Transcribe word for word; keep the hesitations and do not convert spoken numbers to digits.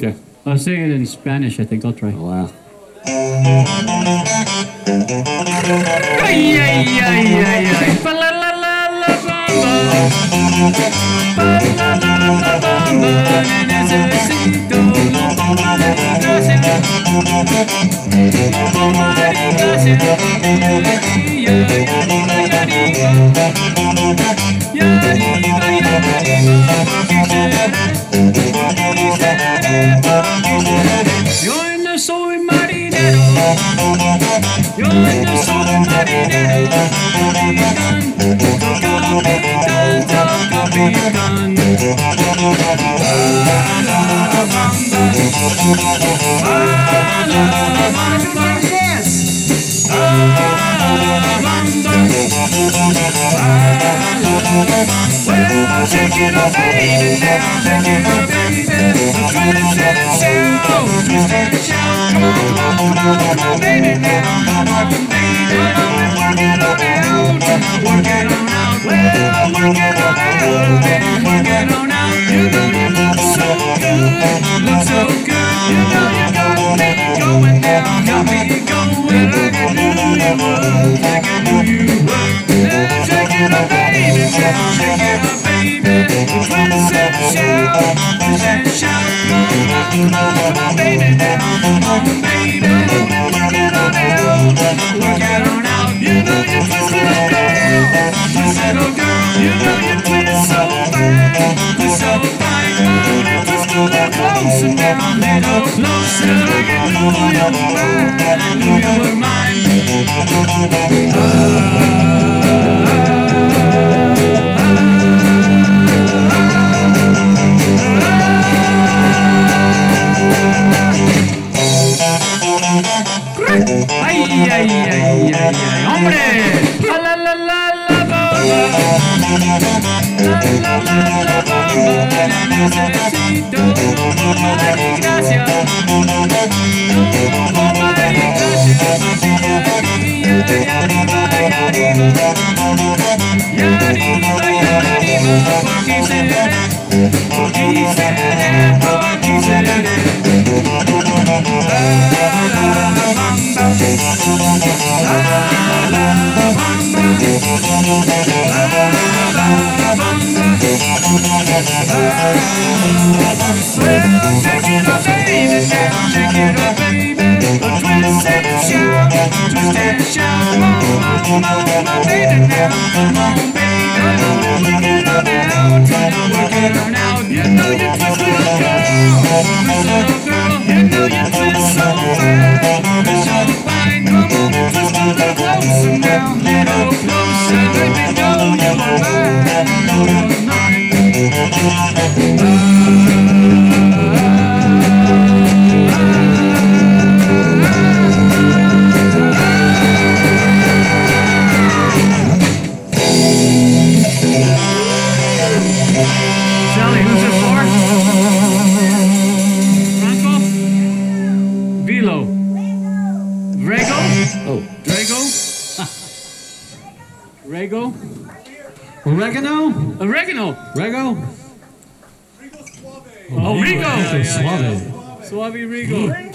Okay. I'll sing it in Spanish, I think. I'll try. Oh, wow. Ay, ay, ay, ay, ay. Pa la la la la bamba. Pa la la la bamba. Necesito bomba de gracia. Bomba de gracia. Y arriba, y arriba. Y arriba, y arriba. Porque seré, porque seré. Yo no soy marinero. Yo no soy marinero, capitán, capitán, capitán. A la bamba, a la bamba, yes. A la bamba, a la bamba. Well, shake it up, baby, now, shake it up, baby. Twist and shout, twist and shout. Come on, come on, come on, come on, baby, now. Come on, baby, work it on out, work it on out. Well, work it on out, baby, work it on out. You know you look so good, look so good. You know you got me going down, got me going like I knew you would, like I knew you would. Now shake it up, baby, now shake it up, baby. Twist and shout, twist and shout. Come on, come on, come on, baby, now. Come on, baby, work it on out, work it on out. You know you twist it, oh girl, twist it, oh girl. You know you twist so fine, twist so fine. Come on and twist a little closer now, little closer. Like I knew you were mine, I knew you were mine. Ah, Ay, ay, ay, ay, ay, hombre. La la la la la bamba. La la la la bamba. Necesito bomba de gracia. Bomba de gracia. Y arriba, y arriba. Y arriba, y arriba. Porque seré, porque seré, porque seré. Well, shake it up, baby, now shake it up, baby. Twist and shout, twist and shout. Come on, come on, come on, baby, now. Come on, baby, work it on out, work it on out. You know you twist it up, girl, twist it up, girl. You know you twist so fine, twist so fine. Come on, twist a little closer now, little closer. Let me know you are mine, know you're mine. Sally, who's it for? Franco? Vilo? Rego? Oh. Drago? Rego? Oregano? Oregano? Rego? Oh, Rigo! Suave. Suave Rigo.